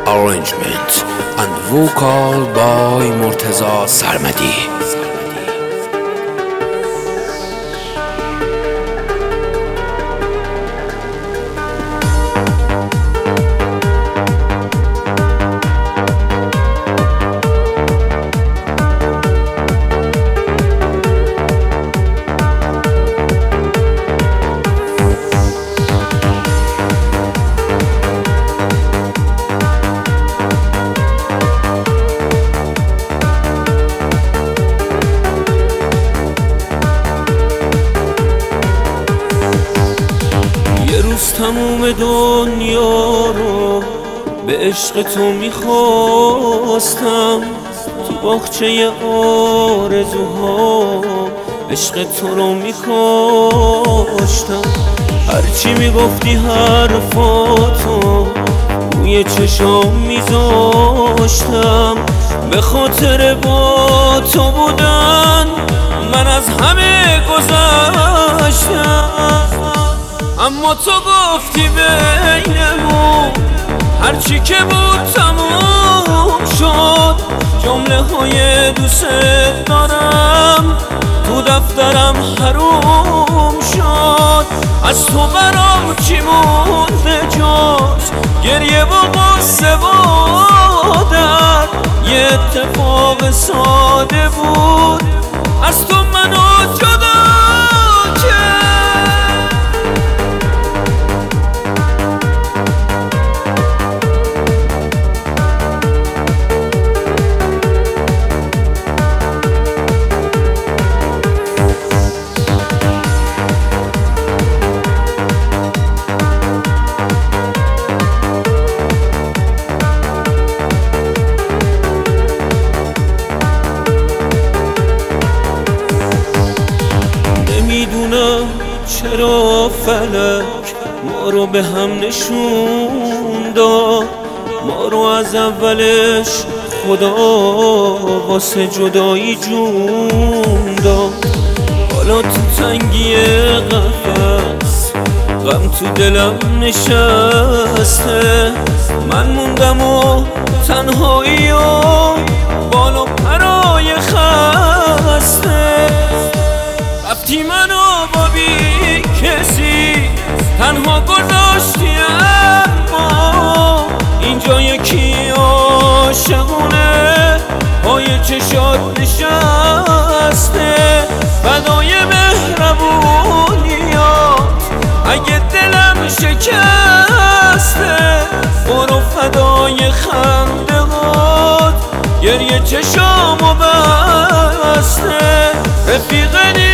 arrangement and vocal by Murtaza Sarmadi. تموم دنیا رو به عشق تو میخواستم، تو باغچه آرزوها عشق تو رو میکاشتم. هرچی میگفتی حرفاتو روی چشام میذاشتم، به خاطر با تو بودن من از همه گذشتم. اما تو گفتی بینمون هرچی که بود تموم شد، جمله های دوست دارم تو دفترم حروم شد. از تو برام چی مونده جز گریه و غصه و درد؟ یه اتفاق ساده بود از تو منو جدا کرد. چرا فلک ما رو به هم نشون داد؟ ما رو از اولش خدا واسه جدایی جون داد. حالا تو تنگی قفس غم تو دلم نشسته، من موندم و تنهایی و بالا پرای خسته. رفتی منو با بی کسی تنها گذاشتی، اما اینجا یکی عاشقونه پای چشات نشسته. فدای مهربونیات اگه دلم شکسته، برو فدای خنده هات گریه چشامو بسته. رفیق